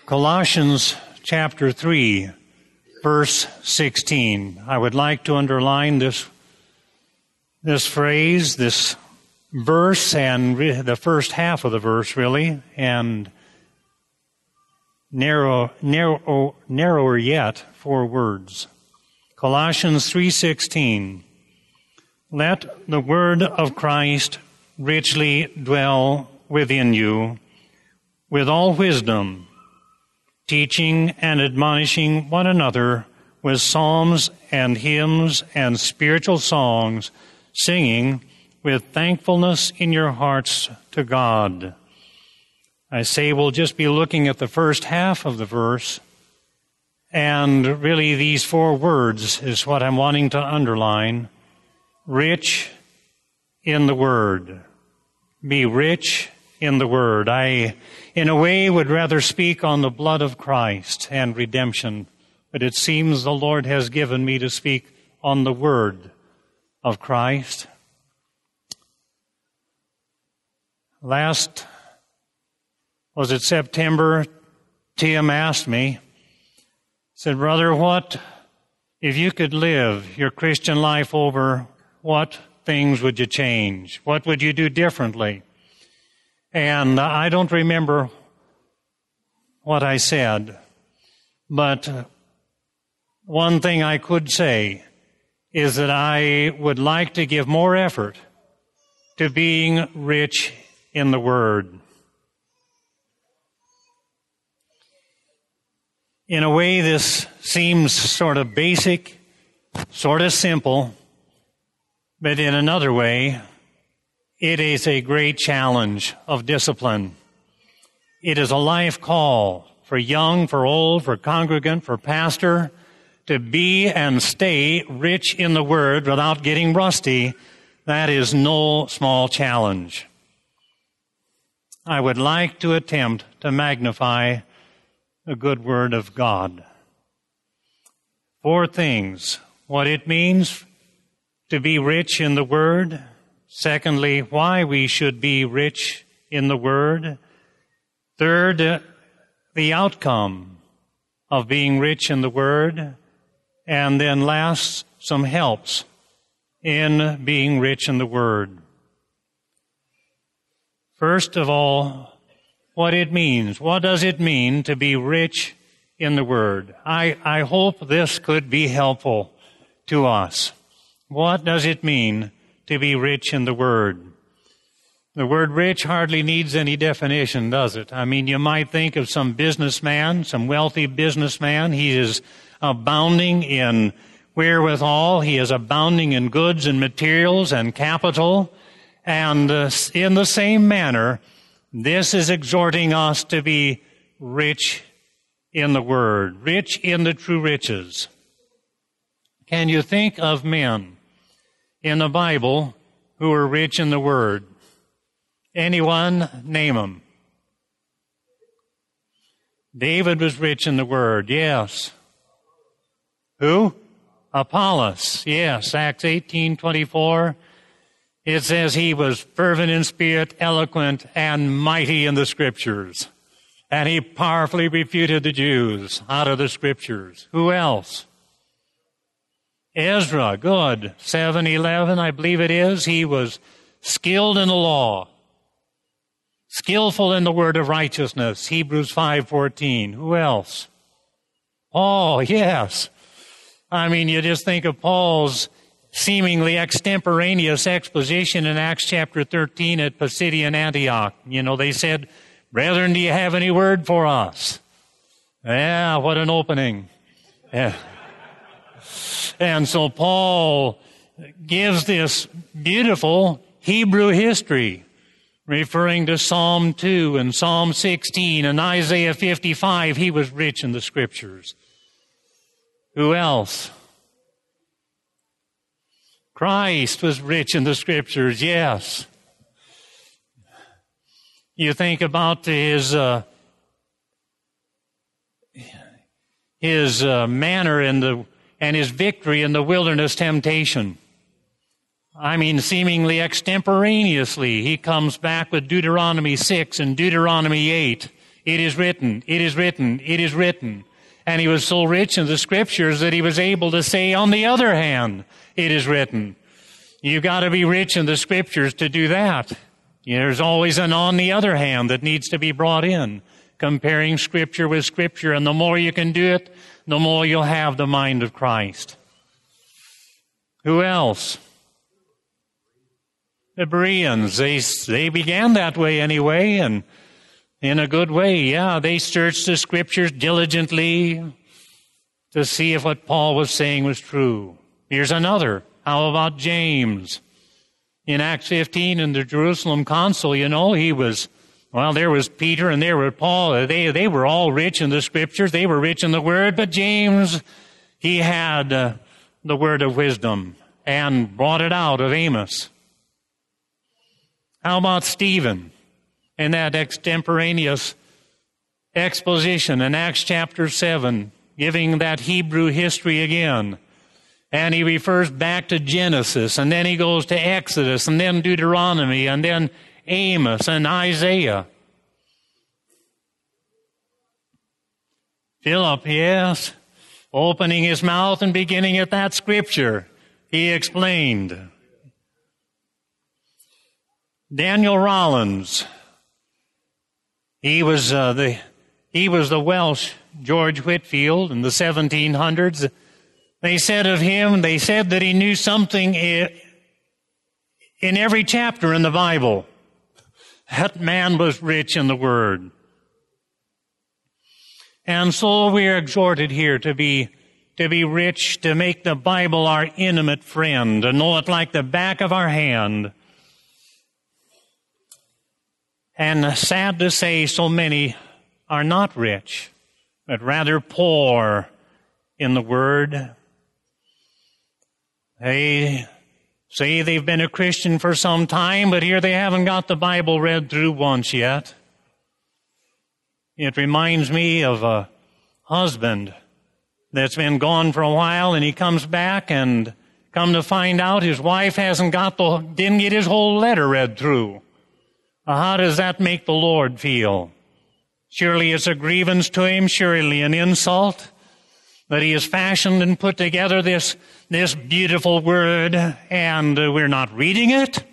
Colossians chapter 3, verse 16. I would like to underline this phrase, this verse, and the first half of the verse, really, and narrower yet, 4 words. Colossians 3:16. Let the word of Christ richly dwell within you, with all wisdom, teaching and admonishing one another with psalms and hymns and spiritual songs, singing with thankfulness in your hearts to God. I say we'll just be looking at the first half of the verse, and really these 4 words is what I'm wanting to underline. Rich in the Word. Be rich in the Word. I, in a way, would rather speak on the blood of Christ and redemption, but it seems the Lord has given me to speak on the Word of Christ. Was it September? Tim asked me, said, "Brother, what, if you could live your Christian life over, what things would you change? What would you do differently?" And I don't remember what I said, but one thing I could say is that I would like to give more effort to being rich in the Word. In a way, this seems sort of basic, sort of simple, but in another way, it is a great challenge of discipline. It is a life call for young, for old, for congregant, for pastor, to be and stay rich in the Word without getting rusty. That is no small challenge. I would like to attempt to magnify the good Word of God. 4 things. What it means to be rich in the Word. Secondly, why we should be rich in the Word. Third, the outcome of being rich in the Word. And then last, some helps in being rich in the Word. First of all, what it means. What does it mean to be rich in the Word? I hope this could be helpful to us. What does it mean to be rich in the Word? The word rich hardly needs any definition, does it? I mean, you might think of some businessman, some wealthy businessman. He is abounding in wherewithal. He is abounding in goods and materials and capital. And in the same manner, this is exhorting us to be rich in the Word, rich in the true riches. Can you think of men in the Bible who are rich in the Word? Anyone? Name them. David was rich in the Word, yes. Who? Apollos, yes. Acts 18:24. It says he was fervent in spirit, eloquent, and mighty in the Scriptures. And he powerfully refuted the Jews out of the Scriptures. Who else? Ezra, good. 7:11, I believe it is. He was skilled in the law, skillful in the word of righteousness. Hebrews 5:14. Who else? Oh, yes. I mean, you just think of Paul's seemingly extemporaneous exposition in Acts chapter 13 at Pisidian Antioch. You know, they said, "Brethren, do you have any word for us?" Yeah, what an opening. Yeah. And so Paul gives this beautiful Hebrew history, referring to Psalm 2 and Psalm 16 and Isaiah 55. He was rich in the Scriptures. Who else? Christ was rich in the Scriptures, yes. You think about his manner and his victory in the wilderness temptation. I mean, seemingly extemporaneously, he comes back with Deuteronomy 6 and Deuteronomy 8 It is written, it is written, it is written. And he was so rich in the Scriptures that he was able to say, on the other hand, it is written. You've got to be rich in the Scriptures to do that. There's always an on the other hand that needs to be brought in, comparing Scripture with Scripture. And the more you can do it, the more you'll have the mind of Christ. Who else? The Bereans. They began that way anyway, and in a good way, yeah. They searched the Scriptures diligently to see if what Paul was saying was true. Here's another. How about James? In Acts 15, in the Jerusalem Council, there was Peter and there were Paul. They were all rich in the Scriptures. They were rich in the Word. But James, he had the word of wisdom and brought it out of Amos. How about Stephen in that extemporaneous exposition in Acts chapter 7, giving that Hebrew history again? And he refers back to Genesis, and then he goes to Exodus, and then Deuteronomy, and then Amos and Isaiah. Philip, yes, opening his mouth and beginning at that Scripture, he explained. Daniel Rollins, he was the Welsh George Whitefield in the 1700s. They said of him, that he knew something in every chapter in the Bible. That man was rich in the Word. And so we are exhorted here to be rich, to make the Bible our intimate friend, to know it like the back of our hand. And sad to say, so many are not rich, but rather poor in the Word. They say they've been a Christian for some time, but here they haven't got the Bible read through once yet. It reminds me of a husband that's been gone for a while, and he comes back and come to find out his wife didn't get his whole letter read through. How does that make the Lord feel? Surely it's a grievance to him, surely an insult. That he has fashioned and put together this beautiful word, and we're not reading it.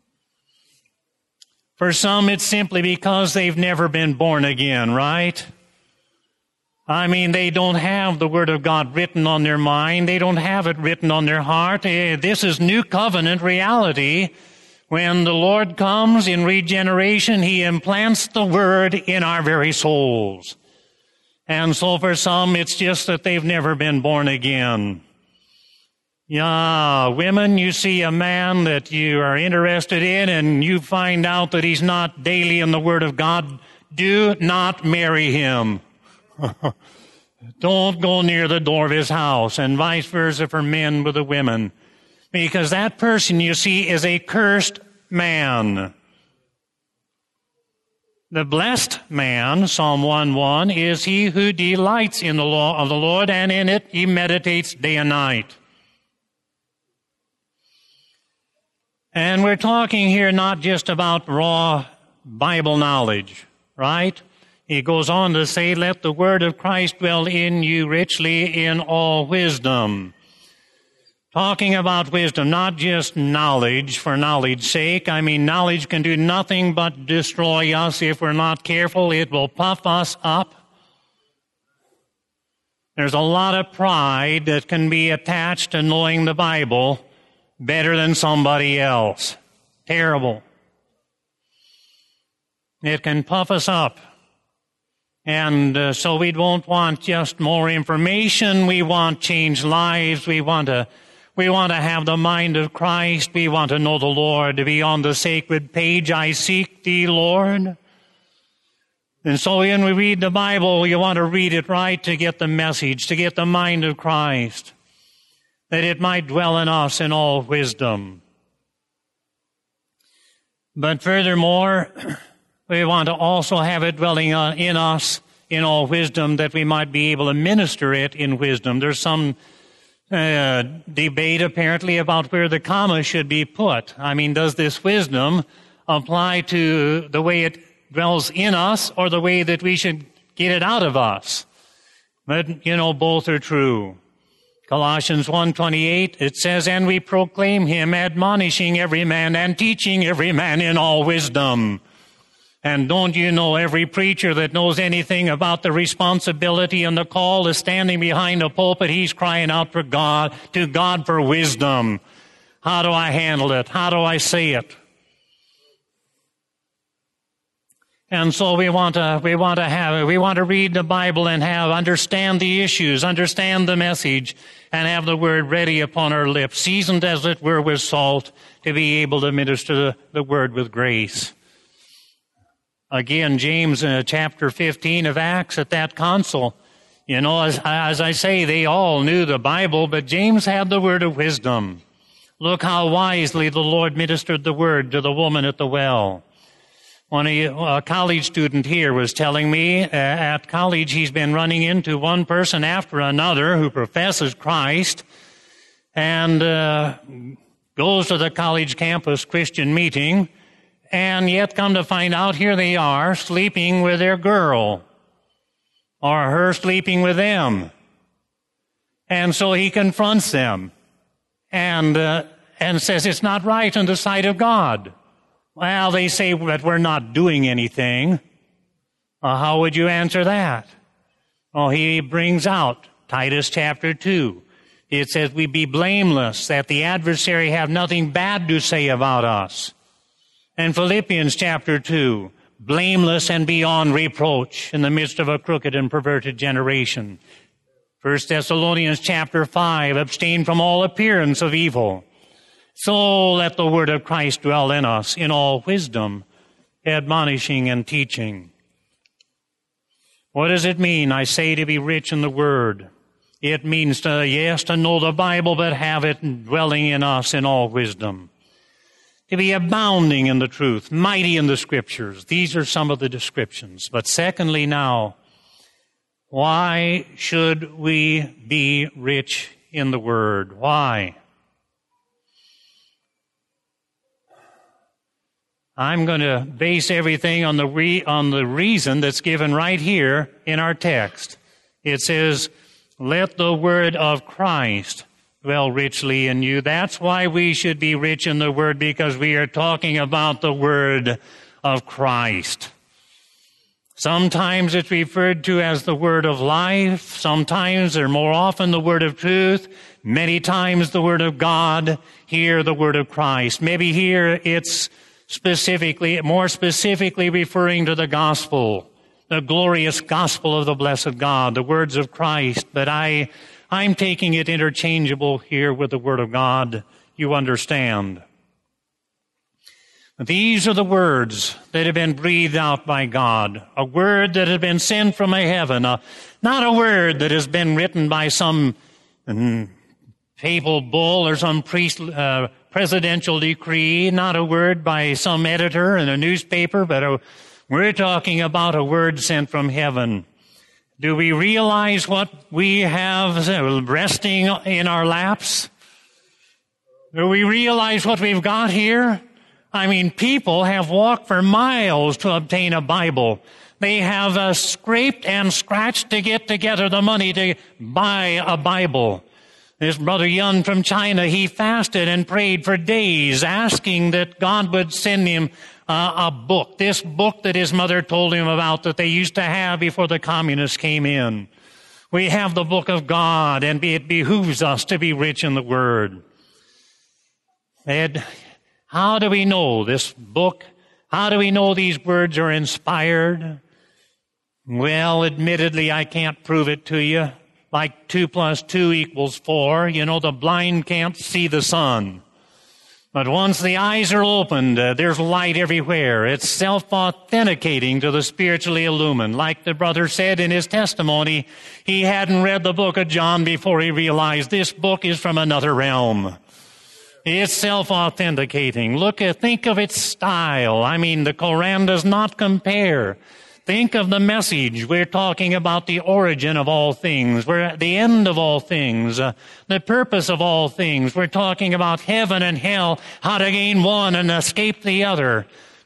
For some, it's simply because they've never been born again, right? I mean, they don't have the Word of God written on their mind. They don't have it written on their heart. This is new covenant reality. When the Lord comes in regeneration, He implants the Word in our very souls. And so for some, it's just that they've never been born again. Yeah, women, you see a man that you are interested in and you find out that he's not daily in the Word of God, do not marry him. Don't go near the door of his house, and vice versa for men with the women. Because that person, you see, is a cursed man. The blessed man, Psalm 1:1, is he who delights in the law of the Lord, and in it he meditates day and night. And we're talking here not just about raw Bible knowledge, right? He goes on to say, let the word of Christ dwell in you richly in all wisdom. Talking about wisdom, not just knowledge for knowledge's sake. I mean, knowledge can do nothing but destroy us if we're not careful. It will puff us up. There's a lot of pride that can be attached to knowing the Bible better than somebody else. Terrible. It can puff us up. And so we don't want just more information. We want changed lives. We want to have the mind of Christ. We want to know the Lord, to be on the sacred page. I seek thee, Lord. And so when we read the Bible, you want to read it right to get the message, to get the mind of Christ, that it might dwell in us in all wisdom. But furthermore, we want to also have it dwelling in us in all wisdom, that we might be able to minister it in wisdom. There's some debate apparently about where the comma should be put. I mean, does this wisdom apply to the way dwells in us or the way that we should get it out of us. But, both are true. Colossians 1:28, it says, "And we proclaim him, admonishing every man and teaching every man in all wisdom." And don't you know, every preacher that knows anything about the responsibility and the call is standing behind a pulpit, he's crying out to God for wisdom. How do I handle it? How do I say it? And so we want to read the Bible and understand the issues, understand the message, and have the word ready upon our lips, seasoned as it were with salt, to be able to minister the word with grace. Again, James, chapter 15 of Acts, at that council, as I say, they all knew the Bible, but James had the word of wisdom. Look how wisely the Lord ministered the word to the woman at the well. A college student here was telling me at college he's been running into one person after another who professes Christ and goes to the college campus Christian meeting, and yet come to find out here they are sleeping with their girl, or her sleeping with them. And so he confronts them and says it's not right in the sight of God. Well, they say that we're not doing anything. How would you answer that? Well, he brings out Titus chapter 2. It says we be blameless, that the adversary have nothing bad to say about us. And Philippians chapter 2, blameless and beyond reproach in the midst of a crooked and perverted generation. 1 Thessalonians chapter 5, abstain from all appearance of evil. So let the word of Christ dwell in us in all wisdom, admonishing and teaching. What does it mean, I say, to be rich in the word? It means to know the Bible, but have it dwelling in us in all wisdom. To be abounding in the truth, mighty in the Scriptures. These are some of the descriptions. But secondly now, why should we be rich in the Word? Why? I'm going to base everything on the reason that's given right here in our text. It says, "Let the word of Christ dwell richly in you." That's why we should be rich in the word, because we are talking about the word of Christ. Sometimes it's referred to as the word of life. Sometimes, or more often, the word of truth. Many times the word of God. Here, the word of Christ. Maybe here it's more specifically referring to the gospel, the glorious gospel of the blessed God, the words of Christ. But I'm taking it interchangeable here with the word of God. You understand. These are the words that have been breathed out by God, a word that has been sent from heaven, not a word that has been written by some papal bull or some presidential decree, not a word by some editor in a newspaper, but we're talking about a word sent from heaven. Do we realize what we have resting in our laps? Do we realize what we've got here? I mean, people have walked for miles to obtain a Bible. They have scraped and scratched to get together the money to buy a Bible. This brother Yun from China, he fasted and prayed for days, asking that God would send him a book, this book that his mother told him about that they used to have before the communists came in. We have the book of God, and it behooves us to be rich in the Word. Ed, how do we know this book? How do we know these words are inspired? Well, admittedly, I can't prove it to you. Like 2 + 2 = 4. The blind can't see the sun. But once the eyes are opened, there's light everywhere. It's self-authenticating to the spiritually illumined. Like the brother said in his testimony, he hadn't read the book of John before he realized this book is from another realm. It's self-authenticating. Think of its style. I mean, the Koran does not compare. Think of the message. We're talking about the origin of all things. We're at the end of all things, the purpose of all things. We're talking about heaven and hell, how to gain one and escape the other.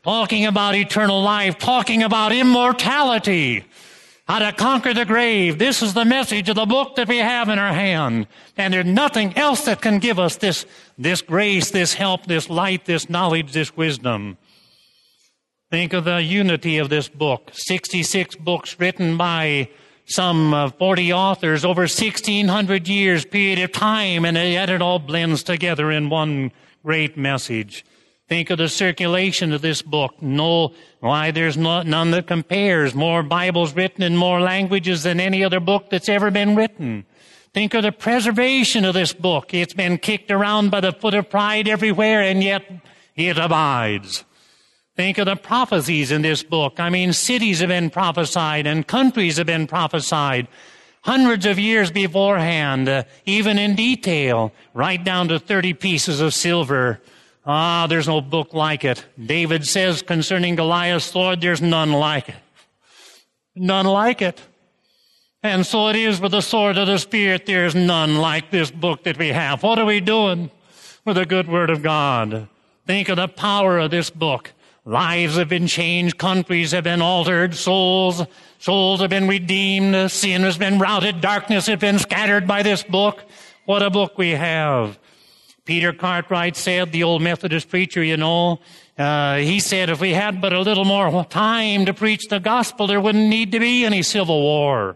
talking about eternal life, talking about immortality, how to conquer the grave. This is the message of the book that we have in our hand. And there's nothing else that can give us this grace, this help, this light, this knowledge, this wisdom. Think of the unity of this book. 66 books written by some 40 authors over 1,600 years period of time, and yet it all blends together in one great message. Think of the circulation of this book. There's none that compares. More Bibles written in more languages than any other book that's ever been written. Think of the preservation of this book. It's been kicked around by the foot of pride everywhere, and yet it abides. Think of the prophecies in this book. Cities have been prophesied and countries have been prophesied hundreds of years beforehand, even in detail, right down to 30 pieces of silver. There's no book like it. David says concerning Goliath's sword, there's none like it. None like it. And so it is with the sword of the Spirit. There's none like this book that we have. What are we doing with the good word of God? Think of the power of this book. Lives have been changed. Countries have been altered. Souls have been redeemed. Sin has been routed. Darkness has been scattered by this book. What a book we have. Peter Cartwright said, the old Methodist preacher, he said, if we had but a little more time to preach the gospel, there wouldn't need to be any civil war.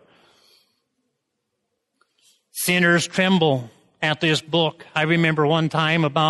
Sinners tremble at this book. I remember one time it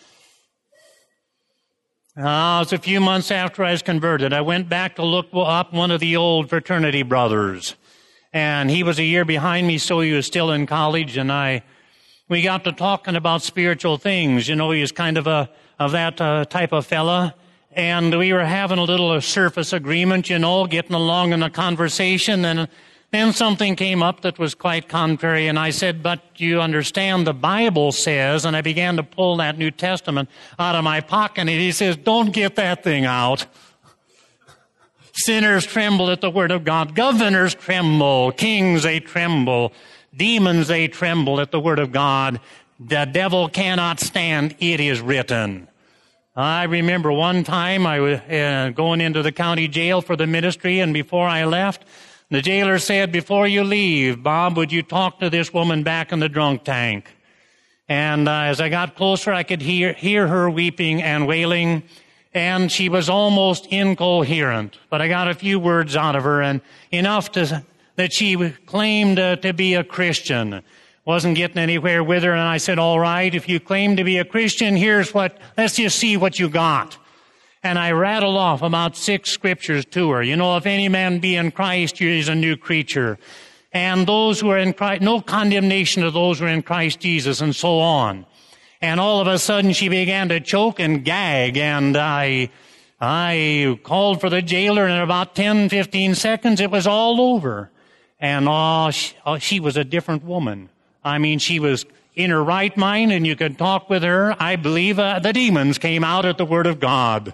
was a few months after I was converted. I went back to look up one of the old fraternity brothers. And he was a year behind me, so he was still in college, and we got to talking about spiritual things. He was kind of that type of fella. And we were having a little surface agreement, getting along in the conversation. And then something came up that was quite contrary. And I said, but you understand the Bible says, and I began to pull that New Testament out of my pocket. And he says, don't get that thing out. Sinners tremble at the word of God. Governors tremble. Kings, they tremble. Demons, they tremble at the word of God. The devil cannot stand. It is written. I remember one time I was going into the county jail for the ministry, and before I left, the jailer said, before you leave, Bob, would you talk to this woman back in the drunk tank? And as I got closer, I could hear her weeping and wailing, and she was almost incoherent. But I got a few words out of her, and enough that she claimed to be a Christian. Wasn't getting anywhere with her, and I said, all right, if you claim to be a Christian, let's just see what you got. And I rattled off about 6 scriptures to her. If any man be in Christ, he is a new creature. And those who are in Christ, no condemnation of those who are in Christ Jesus, and so on. And all of a sudden she began to choke and gag, and I called for the jailer, and in about 10, 15 seconds it was all over. And she was a different woman. She was in her right mind, and you could talk with her. I believe the demons came out at the word of God.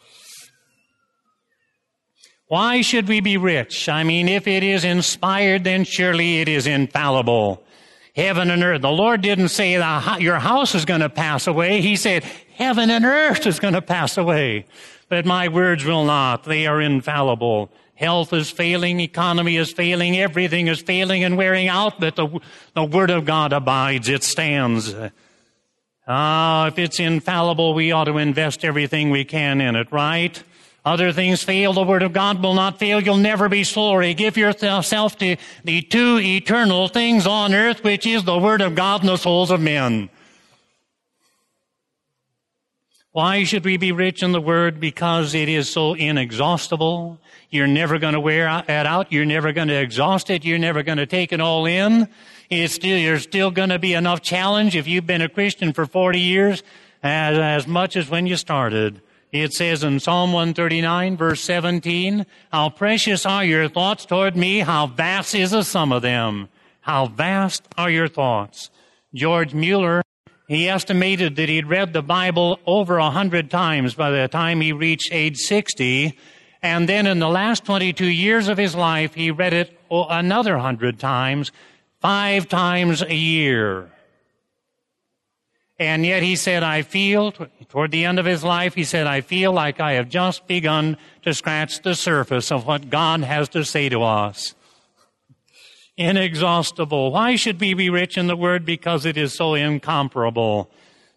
Why should we be rich? If it is inspired, then surely it is infallible. Heaven and earth. The Lord didn't say your house is going to pass away. He said heaven and earth is going to pass away. But my words will not. They are infallible. Health is failing, economy is failing, everything is failing and wearing out, but the Word of God abides, it stands. If it's infallible, we ought to invest everything we can in it, right? Other things fail, the Word of God will not fail. You'll never be sorry. Give yourself to the 2 eternal things on earth, which is the Word of God and the souls of men. Why should we be rich in the Word? Because it is so inexhaustible. You're never going to wear it out. You're never going to exhaust it. You're never going to take it all in. There's still going to be enough challenge if you've been a Christian for 40 years as much as when you started. It says in Psalm 139, verse 17, how precious are your thoughts toward me. How vast is the sum of them. How vast are your thoughts. George Mueller, he estimated that he'd read the Bible over 100 times by the time he reached age 60. And then in the last 22 years of his life, he read it another 100 times, 5 times a year. And yet he said, toward the end of his life, he said, I feel like I have just begun to scratch the surface of what God has to say to us. Inexhaustible. Why should we be rich in the Word? Because it is so incomparable.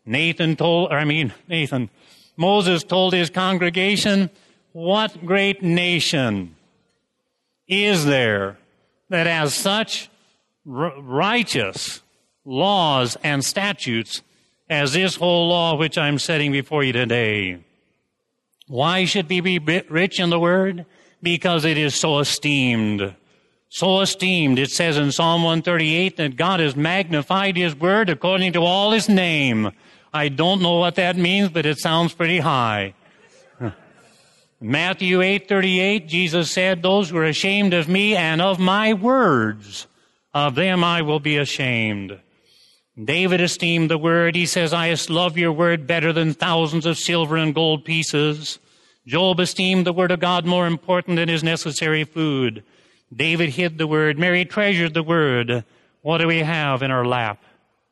Moses told his congregation, what great nation is there that has such righteous laws and statutes as this whole law which I'm setting before you today? Why should we be rich in the Word? Because it is so esteemed. So esteemed. It says in Psalm 138 that God has magnified His Word according to all His name. I don't know what that means, but it sounds pretty high. Matthew 8:38, Jesus said, those who are ashamed of me and of my words, of them I will be ashamed. David esteemed the Word. He says, I love your Word better than thousands of silver and gold pieces. Job esteemed the Word of God more important than his necessary food. David hid the Word. Mary treasured the Word. What do we have in our lap?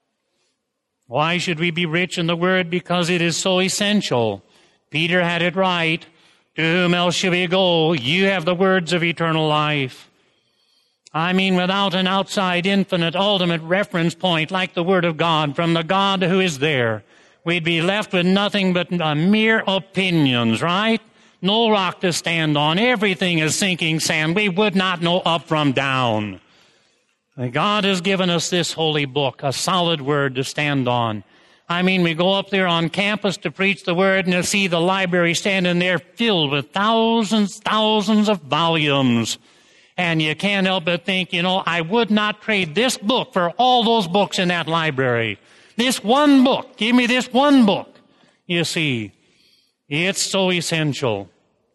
Why should we be rich in the Word? Because it is so essential. Peter had it right. To whom else shall we go? You have the words of eternal life. Without an outside, infinite, ultimate reference point like the Word of God, from the God who is there, we'd be left with nothing but mere opinions, right? No rock to stand on. Everything is sinking sand. We would not know up from down. God has given us this holy book, a solid Word to stand on. We go up there on campus to preach the Word, and you see the library standing there filled with thousands of volumes. And you can't help but think, I would not trade this book for all those books in that library. This one book. Give me this one book. You see, it's so essential.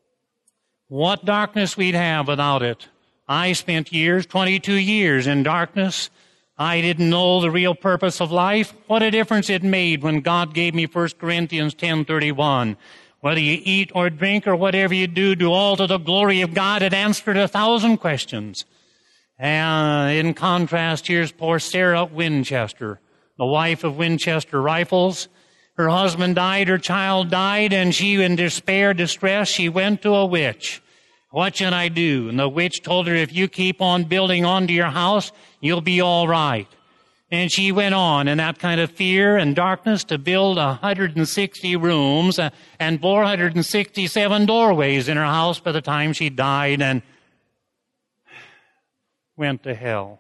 What darkness we'd have without it. I spent 22 years in darkness. I didn't know the real purpose of life. What a difference it made when God gave me 1 Corinthians 10:31. Whether you eat or drink or whatever you do all to the glory of God. It answered 1,000 questions. And in contrast, here's poor Sarah Winchester, the wife of Winchester Rifles. Her husband died, her child died, and she, in despair, distress, she went to a witch. What should I do? And the witch told her, if you keep on building onto your house, you'll be all right. And she went on in that kind of fear and darkness to build 160 rooms and 467 doorways in her house by the time she died and went to hell.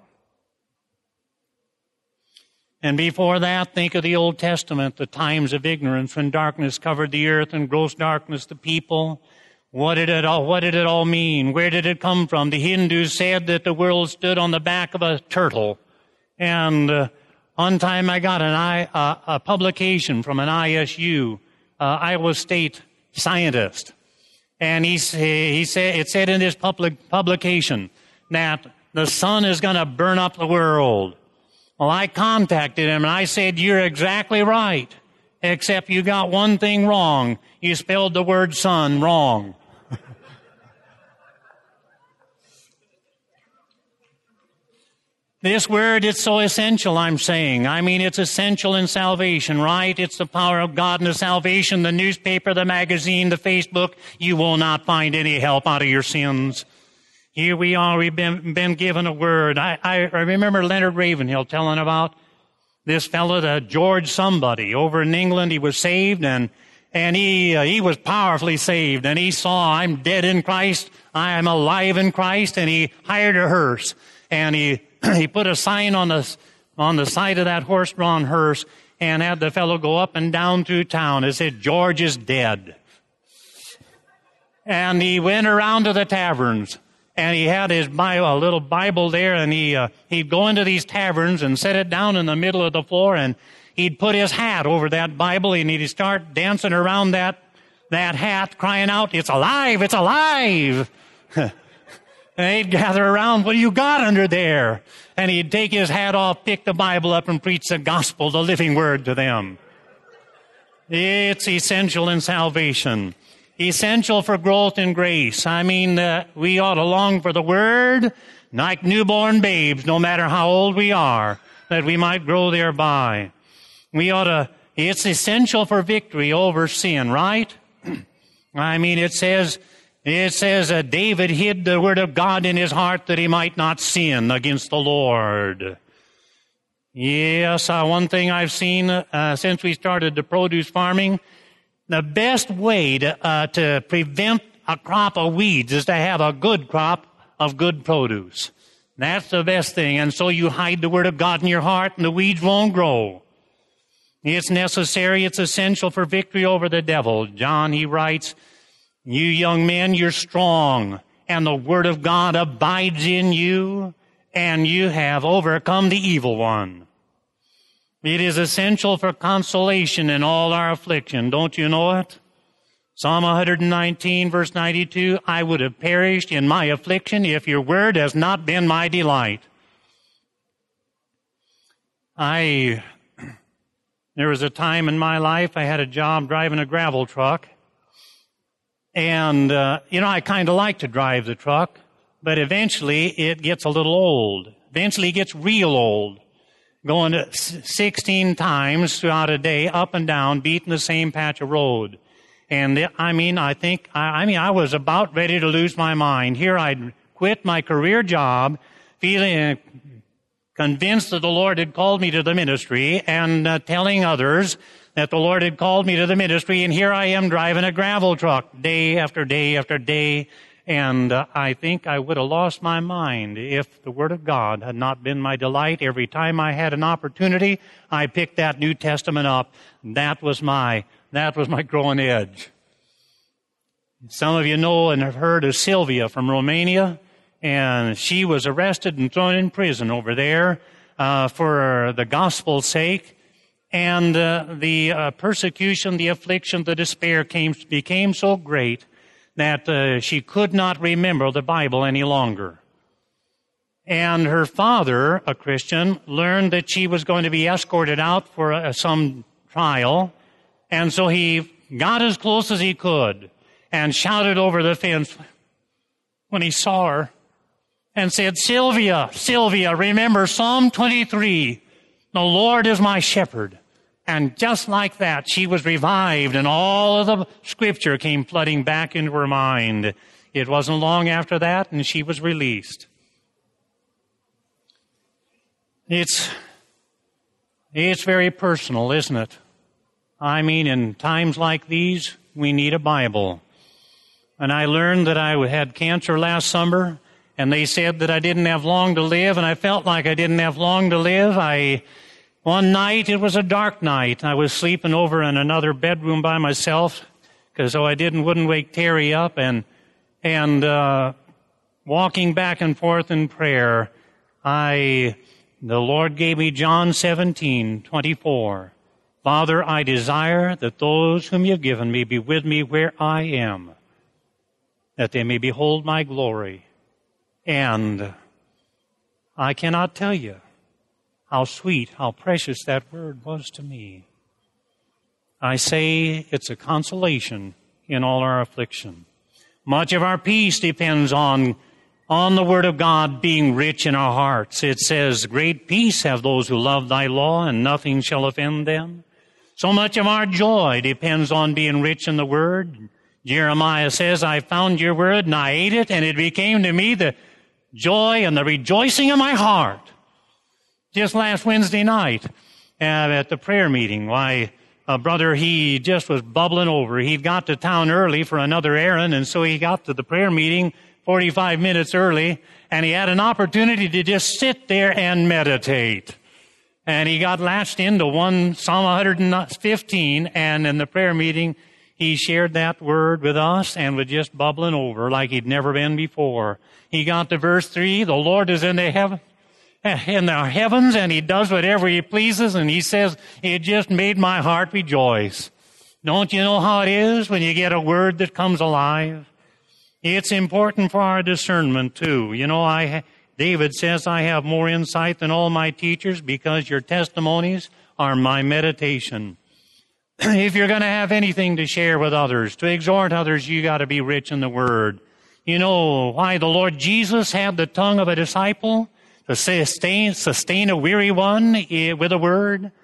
And before that, think of the Old Testament, the times of ignorance when darkness covered the earth and gross darkness the people. What did it all mean? Where did it come from? The Hindus said that the world stood on the back of a turtle. And one time I got a publication from an ISU, Iowa State scientist. And it said in this publication that the sun is going to burn up the world. Well, I contacted him and I said, you're exactly right, except you got one thing wrong. You spelled the word sun wrong. This word is so essential, I'm saying. It's essential in salvation, right? It's the power of God in the salvation, the newspaper, the magazine, the Facebook. You will not find any help out of your sins. Here we are, we've been given a word. I remember Leonard Ravenhill telling about this fellow, the George somebody, over in England. He was saved and he was powerfully saved. And he saw, I'm dead in Christ, I am alive in Christ, and he hired a hearse. And he put a sign on the side of that horse-drawn hearse and had the fellow go up and down through town. It said, George is dead. And he went around to the taverns. And he had his Bible, a little Bible there, and he'd go into these taverns and set it down in the middle of the floor, and he'd put his hat over that Bible, and he'd start dancing around that hat, crying out, it's alive, it's alive! And they'd gather around, what do you got under there? And he'd take his hat off, pick the Bible up, and preach the gospel, the living word to them. It's essential in salvation. Essential for growth in grace. We ought to long for the Word like newborn babes, no matter how old we are, that we might grow thereby. We ought to It's essential for victory over sin, right? I mean, it says David hid the word of God in his heart that he might not sin against the Lord. Yes, one thing I've seen since we started the produce farming, the best way to prevent a crop of weeds is to have a good crop of good produce. That's the best thing. And so you hide the word of God in your heart and the weeds won't grow. It's necessary, it's essential for victory over the devil. John, he writes, you young men, you're strong, and the word of God abides in you, and you have overcome the evil one. It is essential for consolation in all our affliction. Don't you know it? Psalm 119, verse 92, I would have perished in my affliction if your word has not been my delight. There was a time in my life I had a job driving a gravel truck. And, I kind of like to drive the truck, but eventually it gets a little old. Eventually it gets real old. Going 16 times throughout a day, up and down, beating the same patch of road. And I was about ready to lose my mind. Here I'd quit my career job, feeling convinced that the Lord had called me to the ministry and telling others that the Lord had called me to the ministry, and here I am driving a gravel truck day after day after day, and I think I would have lost my mind if the Word of God had not been my delight. Every time I had an opportunity, I picked that New Testament up. That was my growing edge. Some of you know and have heard of Sylvia from Romania, and she was arrested and thrown in prison over there for the gospel's sake. And the persecution, the affliction, the despair became so great that she could not remember the Bible any longer. And her father, a Christian, learned that she was going to be escorted out for some trial. And so he got as close as he could and shouted over the fence when he saw her and said, Sylvia, remember Psalm 23, the Lord is my shepherd. And just like that, she was revived, and all of the Scripture came flooding back into her mind. It wasn't long after that, and she was released. It's very personal, isn't it? I mean, in times like these, we need a Bible. And I learned that I had cancer last summer, and they said that I didn't have long to live, and I felt like I didn't have long to live. One night, it was a dark night. I was sleeping over in another bedroom by myself, because I wouldn't wake Terry up, and walking back and forth in prayer, the Lord gave me John 17:24. Father, I desire that those whom you've given me be with me where I am, that they may behold my glory. And I cannot tell you how sweet, how precious that word was to me. I say it's a consolation in all our affliction. Much of our peace depends on the Word of God being rich in our hearts. It says, great peace have those who love thy law, and nothing shall offend them. So much of our joy depends on being rich in the Word. Jeremiah says, I found your Word, and I ate it, and it became to me the joy and the rejoicing of my heart. Just last Wednesday night at the prayer meeting, a brother, he just was bubbling over. He'd got to town early for another errand, and so he got to the prayer meeting 45 minutes early, and he had an opportunity to just sit there and meditate. And he got latched into Psalm 115, and in the prayer meeting, he shared that word with us and was just bubbling over like he'd never been before. He got to verse 3, the Lord is in the heavens, and he does whatever he pleases, and he says, it just made my heart rejoice. Don't you know how it is when you get a word that comes alive? It's important for our discernment, too. You know, David says, I have more insight than all my teachers because your testimonies are my meditation. If you're going to have anything to share with others, to exhort others, you got to be rich in the Word. You know why the Lord Jesus had the tongue of a disciple? To sustain a weary one with a word.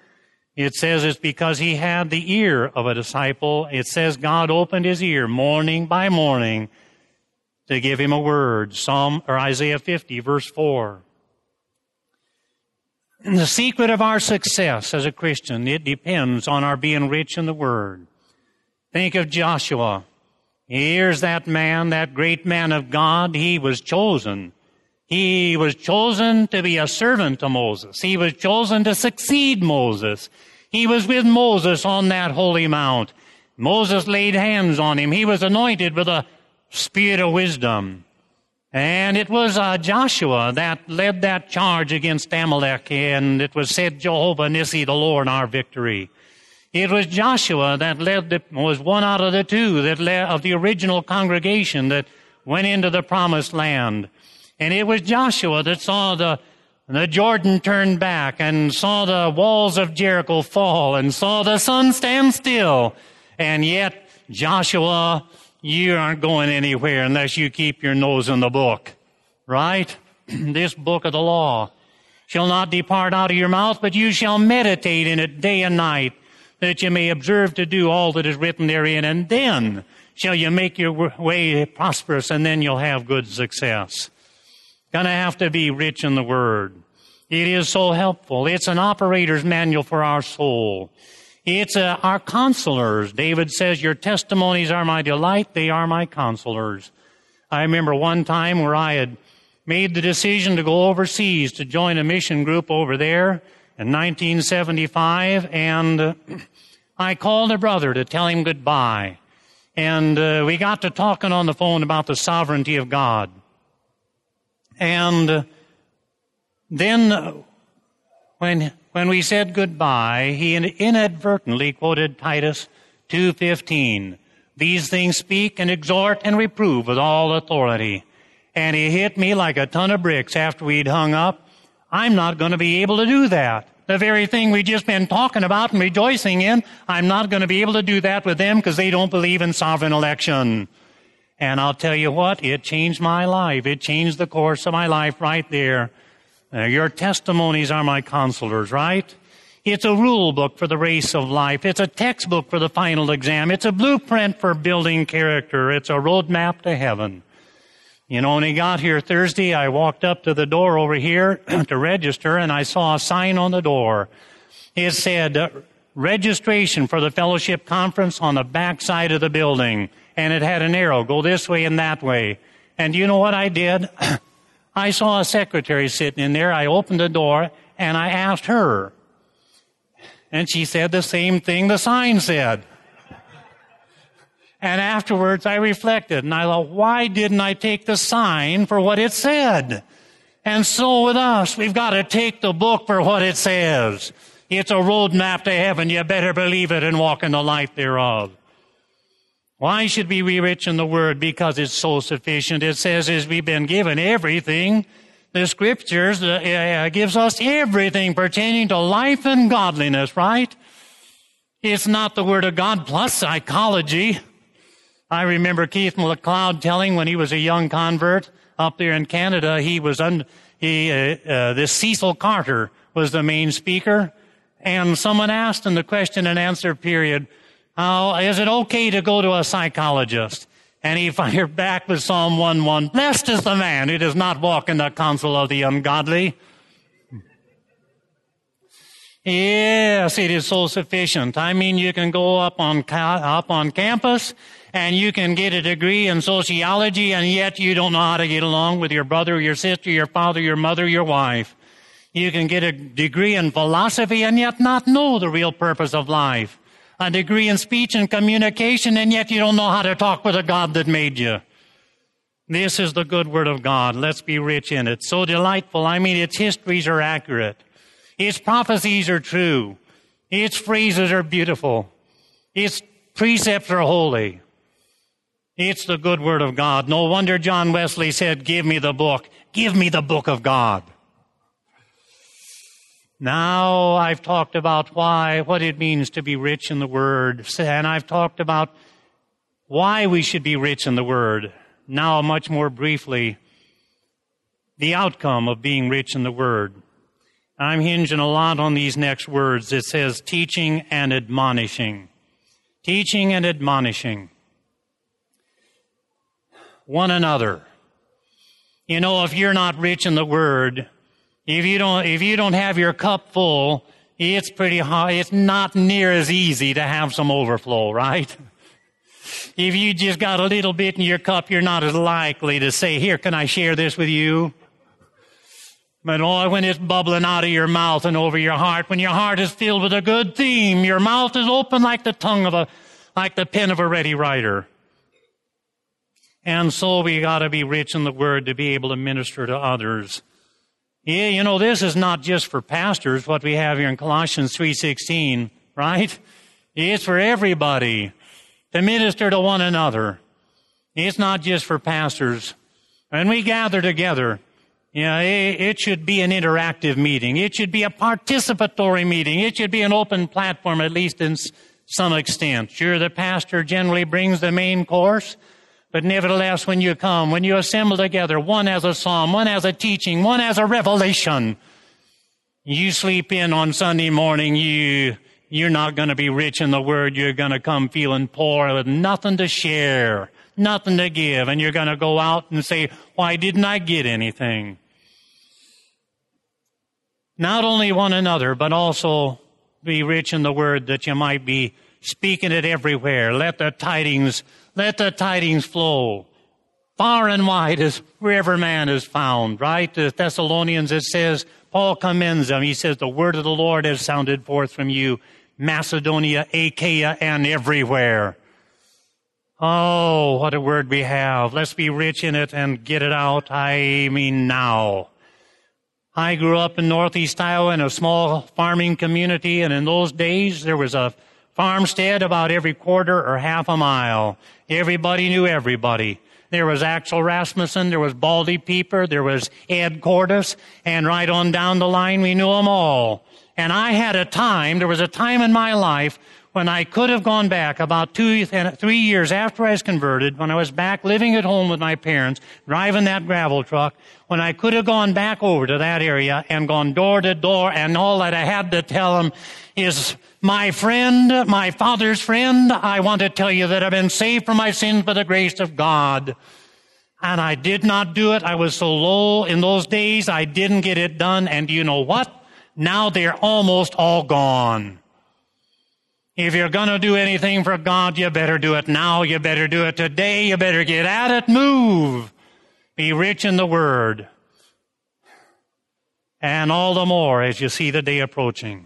It says it's because he had the ear of a disciple. It says God opened his ear morning by morning to give him a word. Isaiah 50, verse 4. And the secret of our success as a Christian, it depends on our being rich in the Word. Think of Joshua. Here's that man, that great man of God. He was chosen. He was chosen to be a servant to Moses. He was chosen to succeed Moses. He was with Moses on that holy mount. Moses laid hands on him. He was anointed with a spirit of wisdom. And it was Joshua that led that charge against Amalek, and it was said, Jehovah Nissi, the Lord, our victory. It was Joshua that was one out of the two of the original congregation that went into the promised land. And it was Joshua that saw the Jordan turn back and saw the walls of Jericho fall and saw the sun stand still. And yet, Joshua, you aren't going anywhere unless you keep your nose in the book, right? This book of the law shall not depart out of your mouth, but you shall meditate in it day and night, that you may observe to do all that is written therein, and then shall you make your way prosperous, and then you'll have good success. Gonna have to be rich in the Word. It is so helpful. It's an operator's manual for our soul. It's our counselors. David says, your testimonies are my delight. They are my counselors. I remember one time where I had made the decision to go overseas to join a mission group over there in 1975, and I called a brother to tell him goodbye. And we got to talking on the phone about the sovereignty of God. And then when we said goodbye, he inadvertently quoted Titus 2:15. These things speak and exhort and reprove with all authority. And he hit me like a ton of bricks after we'd hung up. I'm not going to be able to do that. The very thing we just been talking about and rejoicing in, I'm not going to be able to do that with them because they don't believe in sovereign election. And I'll tell you what, it changed my life. It changed the course of my life right there. Your testimonies are my counselors, right? It's a rule book for the race of life. It's a textbook for the final exam. It's a blueprint for building character. It's a roadmap to heaven. You know, when I got here Thursday, I walked up to the door over here to register, and I saw a sign on the door. It said, registration for the fellowship conference on the back side of the building. And it had an arrow, go this way and that way. And you know what I did? I saw a secretary sitting in there. I opened the door, and I asked her. And she said the same thing the sign said. And afterwards, I reflected, and I thought, why didn't I take the sign for what it said? And so with us, we've got to take the book for what it says. It's a roadmap to heaven. You better believe it and walk in the light thereof. Why should we be rich in the Word? Because it's so sufficient. It says, as we've been given everything, the Scriptures gives us everything pertaining to life and godliness, right? It's not the Word of God plus psychology. I remember Keith McLeod telling when he was a young convert up there in Canada, this Cecil Carter was the main speaker, and someone asked in the question and answer period, is it okay to go to a psychologist? And he fired back with Psalm 1:1, blessed is the man who does not walk in the counsel of the ungodly. Yes, it is so sufficient. I mean, you can go up on campus and you can get a degree in sociology, and yet you don't know how to get along with your brother, your sister, your father, your mother, your wife. You can get a degree in philosophy and yet not know the real purpose of life. A degree in speech and communication, and yet you don't know how to talk with the God that made you. This is the good Word of God. Let's be rich in it. So delightful. I mean, its histories are accurate. Its prophecies are true. Its phrases are beautiful. Its precepts are holy. It's the good Word of God. No wonder John Wesley said, give me the book. Give me the book of God. Now I've talked about what it means to be rich in the Word, and I've talked about why we should be rich in the Word. Now, much more briefly, the outcome of being rich in the Word. I'm hinging a lot on these next words. It says teaching and admonishing. Teaching and admonishing one another. You know, if you're not rich in the Word, if you don't have your cup full, it's pretty hard. It's not near as easy to have some overflow, right? If you just got a little bit in your cup, you're not as likely to say, here, can I share this with you? But when it's bubbling out of your mouth and over your heart, when your heart is filled with a good theme, your mouth is open like the pen of a ready writer. And so we got to be rich in the Word to be able to minister to others. Yeah, you know, this is not just for pastors, what we have here in Colossians 3:16, right? It's for everybody to minister to one another. It's not just for pastors. When we gather together, it should be an interactive meeting. It should be a participatory meeting. It should be an open platform, at least in some extent. Sure, the pastor generally brings the main course, but nevertheless, when you assemble together, one has a psalm, one has a teaching, one has a revelation. You sleep in on Sunday morning, you're not going to be rich in the Word. You're going to come feeling poor with nothing to share, nothing to give, and you're going to go out and say, why didn't I get anything? Not only one another, but also be rich in the Word that you might be speaking it everywhere. Let the tidings flow far and wide as wherever man is found, right? The Thessalonians, it says, Paul commends them. He says, the word of the Lord has sounded forth from you, Macedonia, Achaia, and everywhere. Oh, what a word we have. Let's be rich in it and get it out. I mean now. I grew up in northeast Iowa in a small farming community, and in those days there was a farmstead about every quarter or half a mile. Everybody knew everybody. There was Axel Rasmussen, there was Baldy Pieper, there was Ed Cordis, and right on down the line we knew them all. And there was a time in my life when I could have gone back about 3 years after I was converted, when I was back living at home with my parents, driving that gravel truck, when I could have gone back over to that area and gone door to door, and all that I had to tell them is, my friend, my father's friend, I want to tell you that I've been saved from my sins by the grace of God. And I did not do it. I was so low in those days, I didn't get it done. And do you know what? Now they're almost all gone. If you're going to do anything for God, you better do it now. You better do it today. You better get at it. Move. Be rich in the Word. And all the more as you see the day approaching.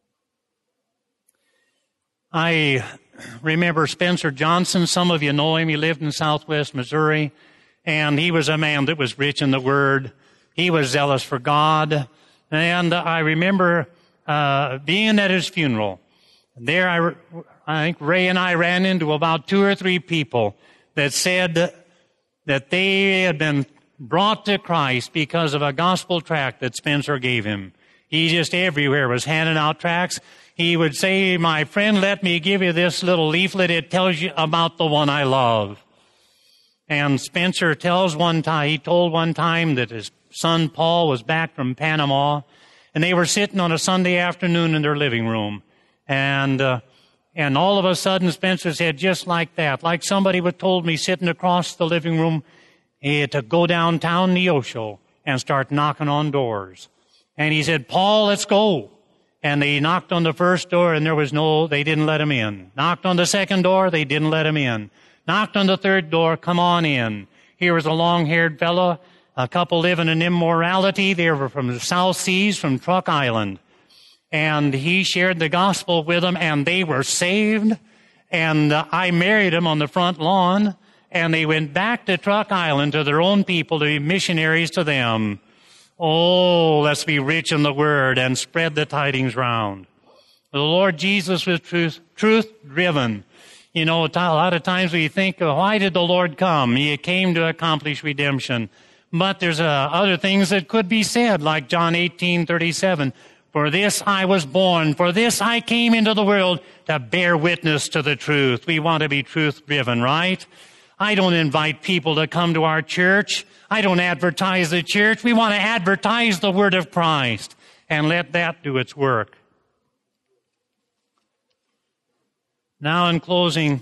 I remember Spencer Johnson. Some of you know him. He lived in southwest Missouri. And he was a man that was rich in the Word. He was zealous for God. And I remember being at his funeral. There, I think Ray and I ran into about 2 or 3 people that said that they had been brought to Christ because of a gospel tract that Spencer gave him. He just everywhere was handing out tracts. He would say, my friend, let me give you this little leaflet. It tells you about the one I love. And Spencer he told one time that his son Paul was back from Panama, and they were sitting on a Sunday afternoon in their living room. And all of a sudden, Spencer said, just like that, like somebody had told me sitting across the living room, to go downtown Neosho and start knocking on doors. And he said, Paul, let's go. And they knocked on the first door, and they didn't let him in. Knocked on the second door, they didn't let him in. Knocked on the third door, come on in. Here was a long-haired fellow, a couple living in immorality. They were from the South Seas, from Truk Island. And he shared the gospel with them, and they were saved. And I married them on the front lawn, and they went back to Truk Island to their own people to be missionaries to them. Oh, let's be rich in the Word and spread the tidings round. The Lord Jesus was truth-driven. You know, a lot of times we think, why did the Lord come? He came to accomplish redemption. But there's other things that could be said, like John 18:37. For this I was born, for this I came into the world to bear witness to the truth. We want to be truth-driven, right? I don't invite people to come to our church. I don't advertise the church. We want to advertise the Word of Christ and let that do its work. Now, in closing,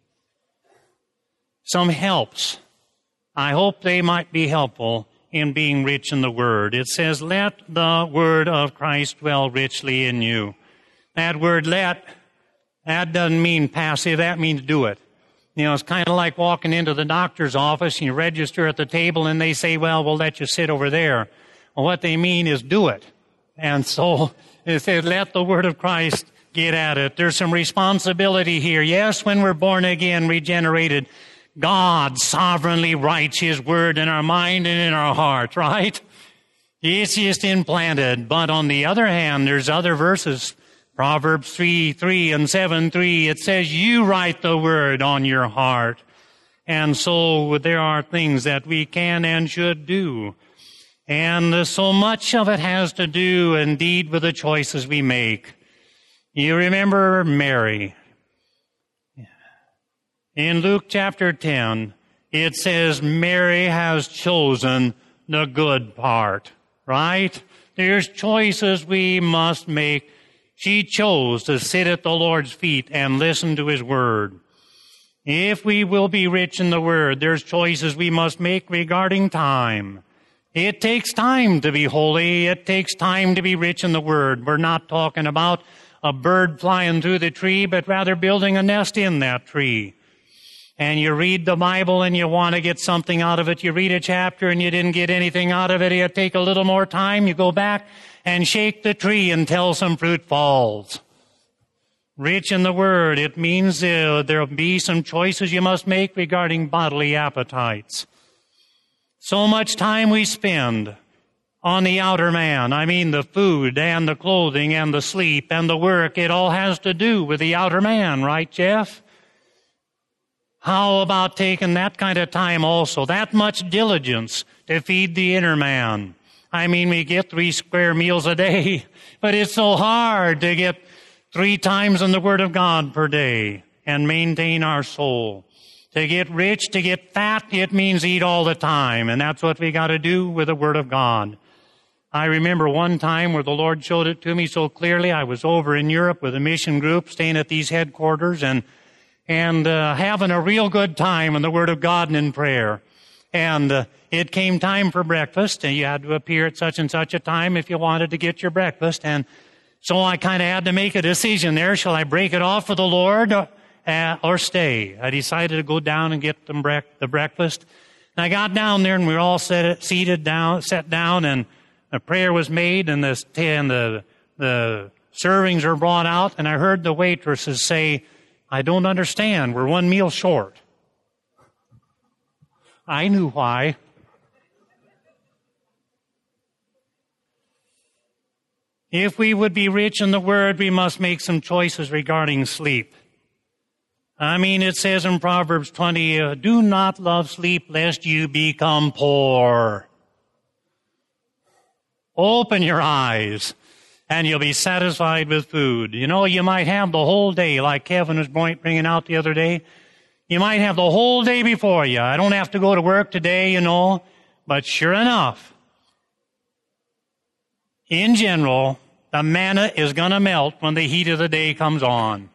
some helps. I hope they might be helpful in being rich in the Word. It says, let the Word of Christ dwell richly in you. That word let, that doesn't mean passive, that means do it. You know, it's kind of like walking into the doctor's office and you register at the table and they say, well, we'll let you sit over there. Well, what they mean is do it. And so it says, let the Word of Christ get at it. There's some responsibility here. Yes, when we're born again, regenerated, God sovereignly writes His Word in our mind and in our heart, right? It's just implanted. But on the other hand, there's other verses, Proverbs 3:3 and 7:3. It says, you write the Word on your heart. And so there are things that we can and should do. And so much of it has to do, indeed, with the choices we make. You remember Mary. In Luke chapter 10, it says Mary has chosen the good part, right? There's choices we must make. She chose to sit at the Lord's feet and listen to His Word. If we will be rich in the Word, there's choices we must make regarding time. It takes time to be holy. It takes time to be rich in the Word. We're not talking about a bird flying through the tree, but rather building a nest in that tree. And you read the Bible and you want to get something out of it. You read a chapter and you didn't get anything out of it. You take a little more time. You go back and shake the tree until some fruit falls. Rich in the Word, it means there'll be some choices you must make regarding bodily appetites. So much time we spend on the outer man. I mean the food and the clothing and the sleep and the work. It all has to do with the outer man, right, Jeff? How about taking that kind of time also, that much diligence to feed the inner man? I mean, we get 3 square meals a day, but it's so hard to get 3 times in the Word of God per day and maintain our soul. To get rich, to get fat, it means eat all the time, and that's what we got to do with the Word of God. I remember one time where the Lord showed it to me so clearly. I was over in Europe with a mission group, staying at these headquarters, and having a real good time in the Word of God and in prayer. And it came time for breakfast, and you had to appear at such and such a time if you wanted to get your breakfast. And so I kind of had to make a decision there. Shall I break it off for the Lord or stay? I decided to go down and get the breakfast. And I got down there, and we were all sat down, and a prayer was made, and the servings were brought out, and I heard the waitresses say, I don't understand. We're 1 meal short. I knew why. If we would be rich in the Word, we must make some choices regarding sleep. I mean, it says in Proverbs 20, do not love sleep lest you become poor. Open your eyes, and you'll be satisfied with food. You know, you might have the whole day, like Kevin was bringing out the other day. You might have the whole day before you. I don't have to go to work today, you know. But sure enough, in general, the manna is going to melt when the heat of the day comes on.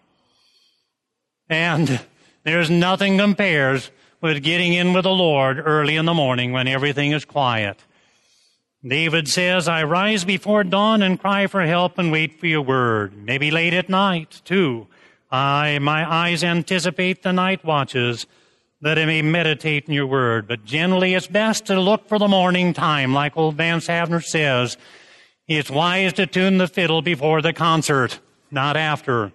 And there's nothing compares with getting in with the Lord early in the morning when everything is quiet. David says, I rise before dawn and cry for help and wait for your word. Maybe late at night, too. My eyes anticipate the night watches that I may meditate in your word. But generally it's best to look for the morning time. Like old Vance Havner says, it's wise to tune the fiddle before the concert, not after.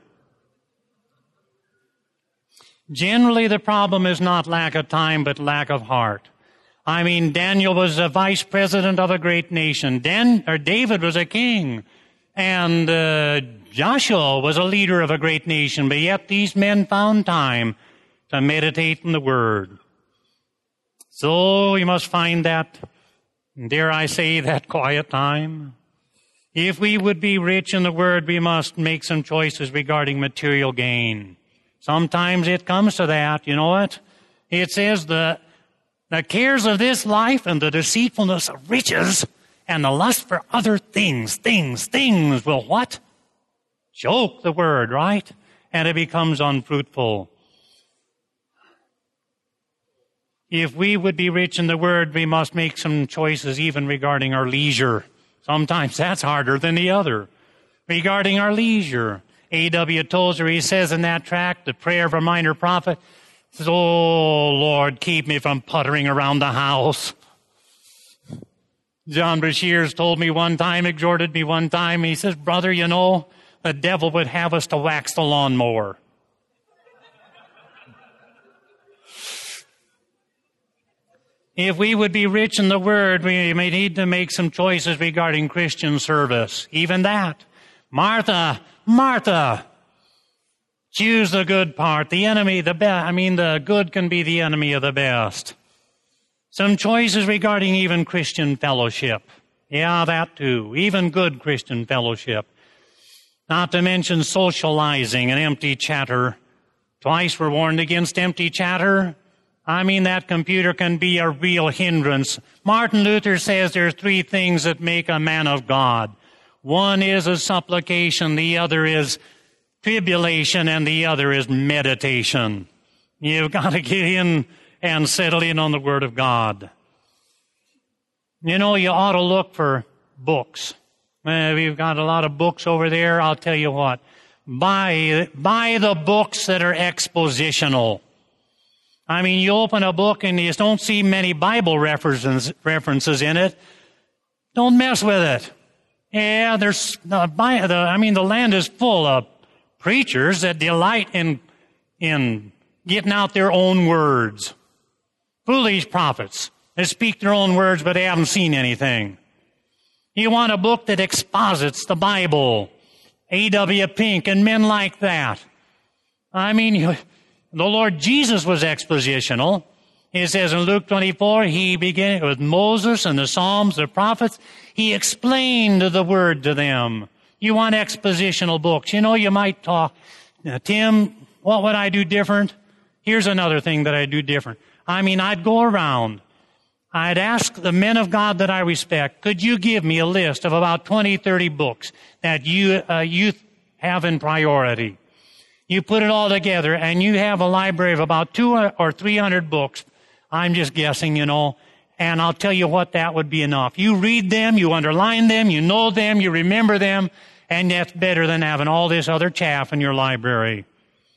Generally the problem is not lack of time, but lack of heart. I mean, Daniel was a vice president of a great nation. David was a king. And Joshua was a leader of a great nation. But yet these men found time to meditate in the Word. So we must find that, dare I say, that quiet time. If we would be rich in the Word, we must make some choices regarding material gain. Sometimes it comes to that, you know what? It says the cares of this life and the deceitfulness of riches and the lust for other things will what? Choke the word, right? And it becomes unfruitful. If we would be rich in the word, we must make some choices even regarding our leisure. Sometimes that's harder than the other. Regarding our leisure, A.W. Tozer, he says in that tract, The Prayer of a Minor Prophet, says, "Oh, Lord, keep me from puttering around the house." John Bashir told me one time, exhorted me one time, he says, "Brother, you know, the devil would have us to wax the lawnmower." If we would be rich in the word, we may need to make some choices regarding Christian service. Even that. Martha, choose the good part. The good can be the enemy of the best. Some choices regarding even Christian fellowship. Yeah, that too. Even good Christian fellowship. Not to mention socializing and empty chatter. Twice we're warned against empty chatter. That computer can be a real hindrance. Martin Luther says there's 3 things that make a man of God. One is a supplication, the other is tribulation, and the other is meditation. You've got to get in and settle in on the Word of God. You ought to look for books. We've got a lot of books over there. I'll tell you what. Buy the books that are expositional. You open a book and you just don't see many Bible references in it. Don't mess with it. Yeah, the land is full of preachers that delight in getting out their own words. Foolish prophets that speak their own words, but they haven't seen anything. You want a book that exposits the Bible. A.W. Pink and men like that. The Lord Jesus was expositional. It says in Luke 24, he began with Moses and the Psalms, the prophets. He explained the word to them. You want expositional books. You might talk, Tim, what would I do different? Here's another thing that I do different. I'd go around. I'd ask the men of God that I respect, could you give me a list of about 20, 30 books that you have in priority? You put it all together, and you have a library of about 200 or 300 books. I'm just guessing, and I'll tell you what, that would be enough. You read them, you underline them, you know them, you remember them, and that's better than having all this other chaff in your library.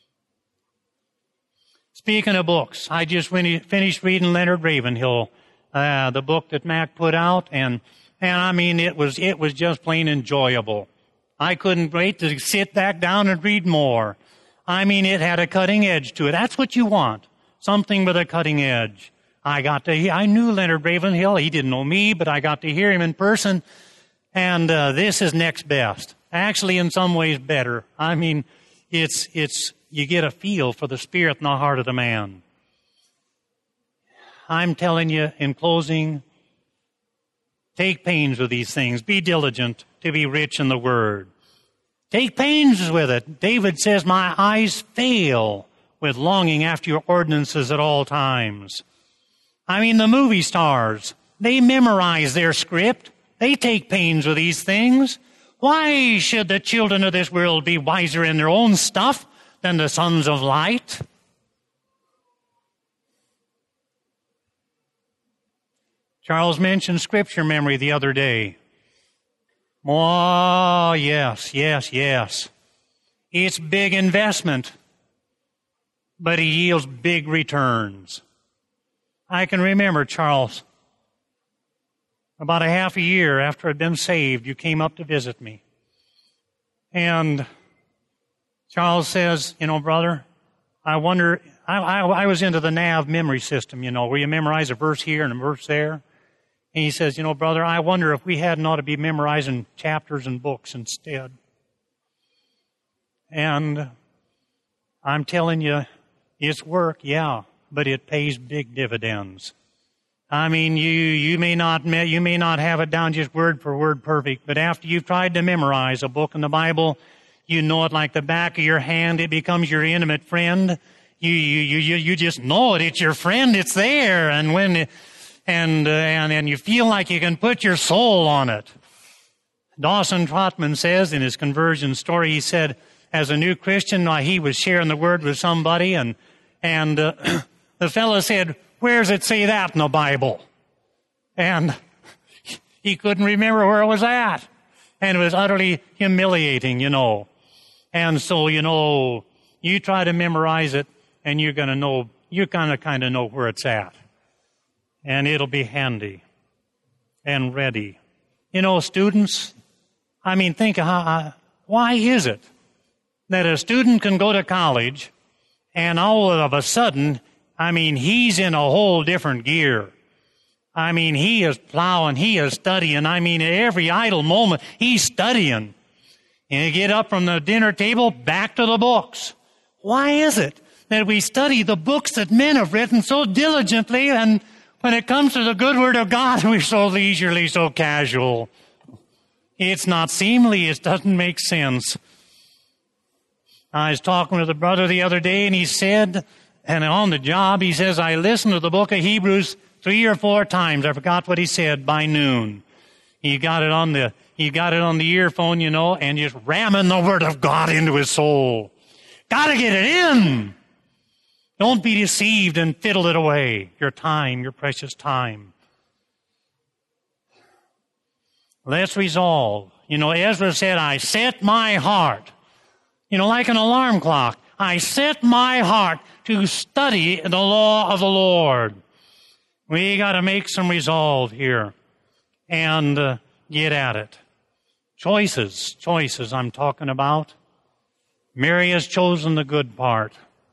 Speaking of books, I just finished reading Leonard Ravenhill, the book that Mac put out, and it was just plain enjoyable. I couldn't wait to sit back down and read more. It had a cutting edge to it. That's what you want. Something with a cutting edge. I knew Leonard Ravenhill. He didn't know me, but I got to hear him in person. And this is next best. Actually, in some ways better. It's you get a feel for the spirit and the heart of the man. I'm telling you, in closing, take pains with these things. Be diligent to be rich in the Word. Take pains with it. David says, my eyes fail with longing after your ordinances at all times. The movie stars, they memorize their script. They take pains with these things. Why should the children of this world be wiser in their own stuff than the sons of light? Charles mentioned scripture memory the other day. Oh, yes. It's big investment, but it yields big returns. I can remember, Charles, about a half a year after I'd been saved, you came up to visit me. And Charles says, brother, I wonder, I was into the NAV memory system, where you memorize a verse here and a verse there. And he says, brother, I wonder if we hadn't ought to be memorizing chapters and books instead. And I'm telling you, it's work, yeah, but it pays big dividends. You may not have it down just word for word perfect, but after you've tried to memorize a book in the Bible, you know it like the back of your hand. It becomes your intimate friend. You just know it. It's your friend. It's there. And you feel like you can put your soul on it. Dawson Trotman says in his conversion story, he said, as a new Christian, he was sharing the word with somebody, and the fellow said, "Where does it say that in the Bible?" And he couldn't remember where it was at. And it was utterly humiliating, And so, you try to memorize it, and you're going to know, you're going to kind of know where it's at. And it'll be handy and ready. Students, think of why is it that a student can go to college and all of a sudden, he's in a whole different gear. He is plowing, he is studying. Every idle moment, he's studying. And you get up from the dinner table, back to the books. Why is it that we study the books that men have written so diligently, and when it comes to the good word of God, we're so leisurely, so casual? It's not seemly. It doesn't make sense. I was talking with a brother the other day, and he said, and on the job, he says, I listened to the book of Hebrews 3 or 4 times. I forgot what he said by noon. He got it on the earphone, and just ramming the word of God into his soul. Got to get it in. Don't be deceived and fiddle it away. Your time, your precious time. Let's resolve. Ezra said, I set my heart. Like an alarm clock. I set my heart to study the law of the Lord. We got to make some resolve here and get at it. Choices I'm talking about. Mary has chosen the good part.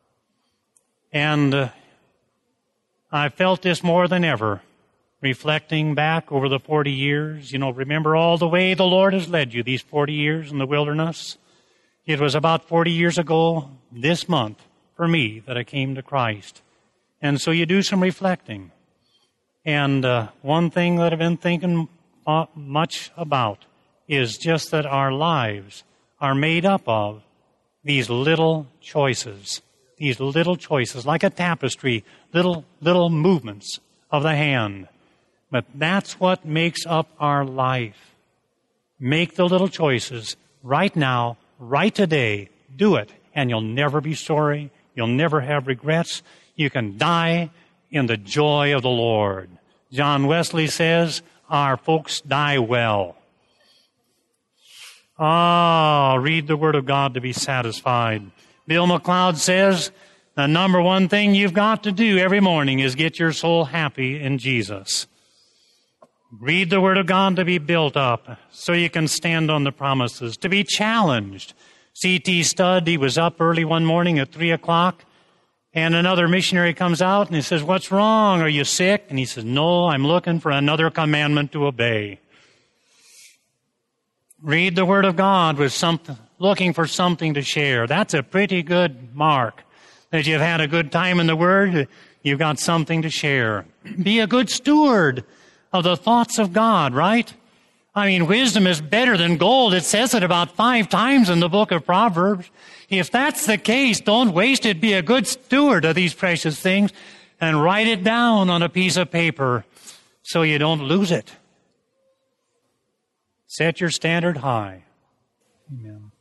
And I felt this more than ever, reflecting back over the 40 years. Remember all the way the Lord has led you these 40 years in the wilderness. It was about 40 years ago this month for me that I came to Christ. And so you do some reflecting. And one thing that I've been thinking much about is just that our lives are made up of these little choices. These little choices, like a tapestry, little movements of the hand. But that's what makes up our life. Make the little choices right now, right today. Do it, and you'll never be sorry. You'll never have regrets. You can die in the joy of the Lord. John Wesley says, our folks die well. Read the Word of God to be satisfied. Bill McLeod says, the number one thing you've got to do every morning is get your soul happy in Jesus. Read the Word of God to be built up so you can stand on the promises, to be challenged. C.T. Studd, he was up early one morning at 3 o'clock, and another missionary comes out and he says, what's wrong? Are you sick? And he says, no, I'm looking for another commandment to obey. Read the Word of God with looking for something to share. That's a pretty good mark that you've had a good time in the Word. You've got something to share. Be a good steward of the thoughts of God, right? Wisdom is better than gold. It says it about 5 times in the book of Proverbs. If that's the case, don't waste it. Be a good steward of these precious things and write it down on a piece of paper so you don't lose it. Set your standard high. Amen.